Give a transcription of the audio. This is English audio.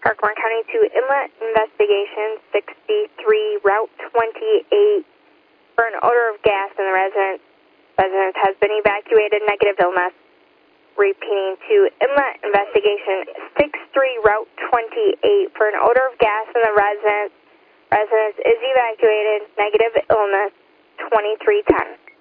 Park Warren County to Inlet Investigation 63, Route 28, for an odor of gas in the residence. Residence has been evacuated, negative illness. Repeating to Inlet Investigation 63, Route 28, for an odor of gas in the residence. Residence is evacuated, negative illness, 2310.